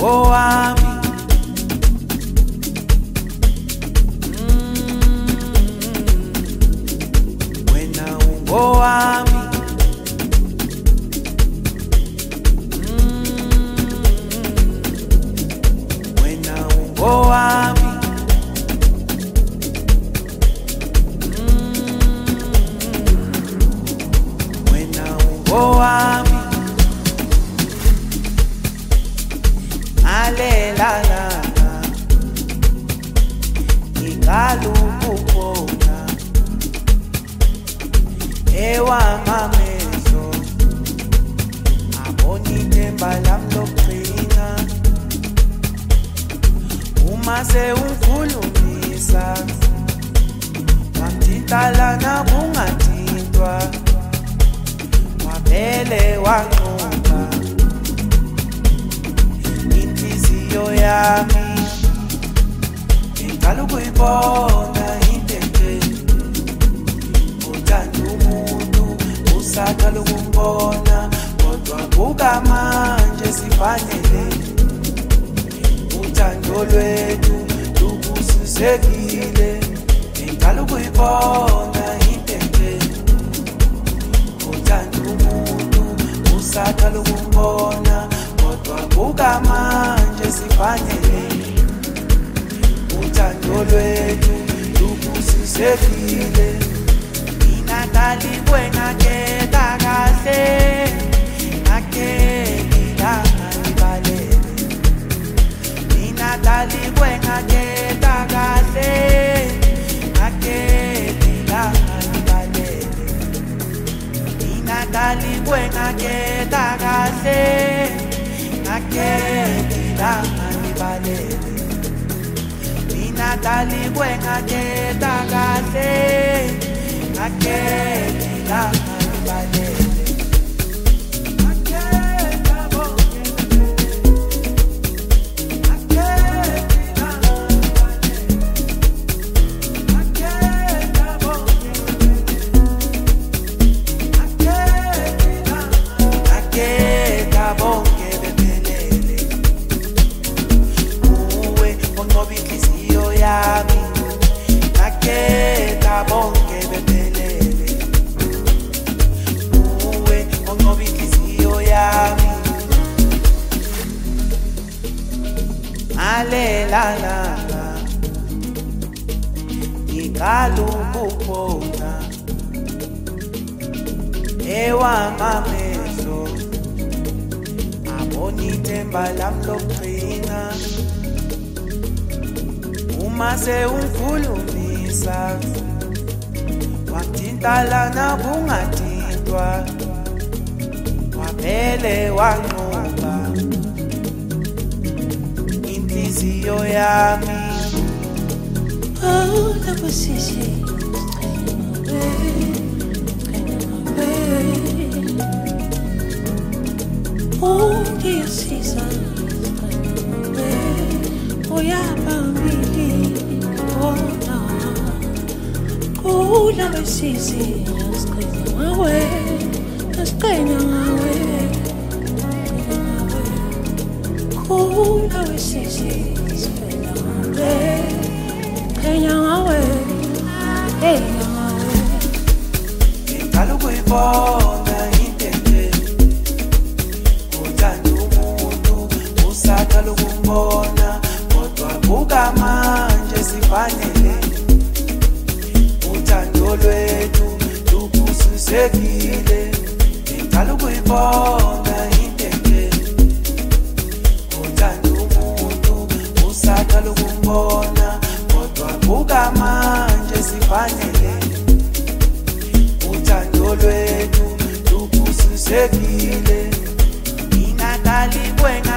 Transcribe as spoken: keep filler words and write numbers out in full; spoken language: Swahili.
ungowami. Wena ungowami. Wena ungowami. Wena ungowami. Alelala Ikalukupona Ewa mameso Abonitemba lamloqina Uma sewukhulumisa Wamthintalana kungathintwa Wavele wanqoba inhliziyo yami Ngicala ukuyibona intente Uthanda umuntu usaqala ukumbona Kodwa buka manje sifanele Uthando lwethu lubusisekile Ngicala ukuyibona intente Uthanda umuntu usaqala ukumbona Kodwa buka manje sifanele Uthando lwethu lubusisekile Mina ngaliwe ngakhetha kahle Ngakhethilanga ngibalele Mina ngaliwe ngakhetha kahle Ngakhethilanga ngibalele Mina ngaliwe ngakhetha kahle Ngakhethilanga ngibalele Mina ngaliwe ngakhetha kahle Ngakhethilanga ngibalele Naketa bonke bephelele Uwe onqoba inhliziyo yami Alelala Ngicala ukubona Ewa mameso Abonithemba lamloqina Uma sewukhulumisa Wamthintalana kungathintwa Wavele wanqoba inhliziyo yami Oh, that was easy. Oh, dear Caesar. Oh, yeah, baby. Oh, no. Oh, that was easy. Just going away. Just going away. Oh, that was easy. Just going away. Going away. Hey, away. Ngicala ukuyibona intente Uthanda umuntu usaqala ukumbona Kodwa buka manje sifanele Uthando lwethu lubusisekile Ngicala ukuyibona intente Uthanda umuntu usaqala ukumbona Kodwa buka manje sifanele Uthando lwethu lubusisekile Mina ngaliwe